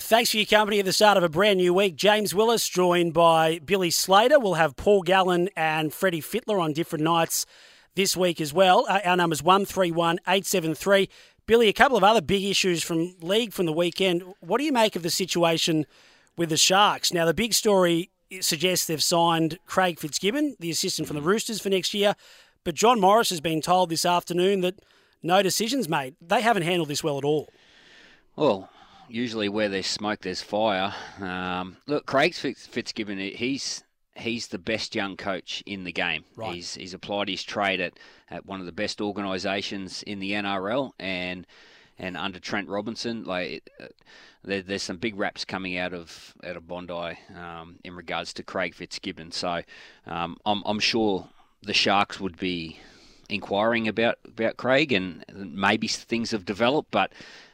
Thanks for your company at the start of a brand new week. James Willis joined by Billy Slater. We'll have Paul Gallen and Freddie Fittler on different nights this week as well. Our number's 131873. Billy, a couple of other big issues from league from the weekend. What do you make of the situation with the Sharks? Now, the big story suggests they've signed Craig Fitzgibbon, the assistant from the Roosters, for next year. But John Morris has been told this afternoon that no decisions made. They haven't handled this well at all. Well, usually where there's smoke, there's fire. Look, Craig Fitzgibbon, he's the best young coach in the game. Right. He's applied his trade at one of the best organisations in the NRL, and under Trent Robinson, there's some big raps coming out of Bondi in regards to Craig Fitzgibbon. So I'm sure the Sharks would be inquiring about Craig, and maybe things have developed, but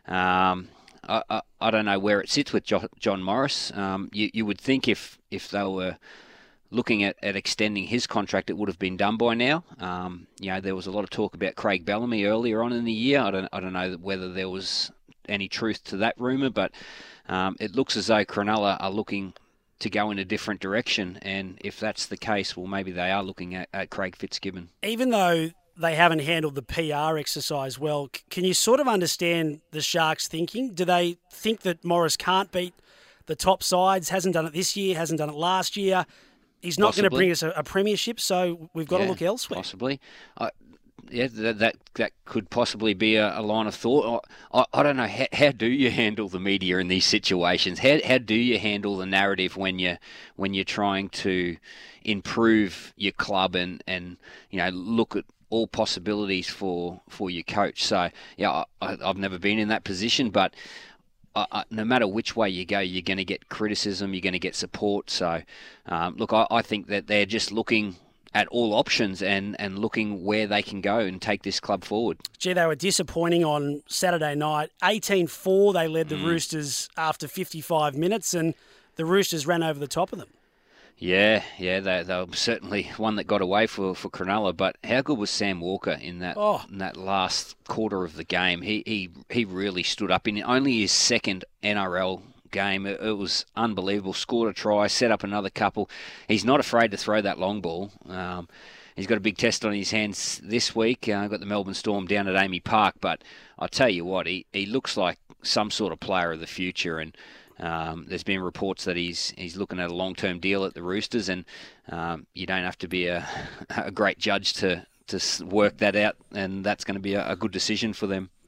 I don't know where it sits with John Morris. You would think if they were looking at extending his contract, it would have been done by now. There was a lot of talk about Craig Bellamy earlier on in the year. I don't know whether there was any truth to that rumour, but it looks as though Cronulla are looking to go in a different direction, and if that's the case, well, maybe they are looking at Craig Fitzgibbon. Even though they haven't handled the PR exercise well, can you sort of understand the Sharks' thinking? Do they think that Morris can't beat the top sides, hasn't done it this year, hasn't done it last year? He's not going to bring us a premiership, so we've got to look elsewhere. Possibly. That could possibly be a line of thought. I don't know, how do you handle the media in these situations? How do you handle the narrative when you're trying to improve your club and look at all possibilities for your coach? So I've never been in that position, but no matter which way you go, you're going to get criticism, you're going to get support. So I think that they're just looking at all options and looking where they can go and take this club forward. Gee, they were disappointing on Saturday night. 18-4, they led the Roosters after 55 minutes, and the Roosters ran over the top of them. Yeah, they were certainly one that got away for Cronulla. But how good was Sam Walker in that last quarter of the game? He really stood up in only his second NRL game. It was unbelievable. Scored a try, set up another couple. He's not afraid to throw that long ball. He's got a big test on his hands this week. Got the Melbourne Storm down at Amy Park, but I tell you what, he looks like some sort of player of the future, and there's been reports that he's looking at a long-term deal at the Roosters, and you don't have to be a great judge to work that out, and that's going to be a good decision for them.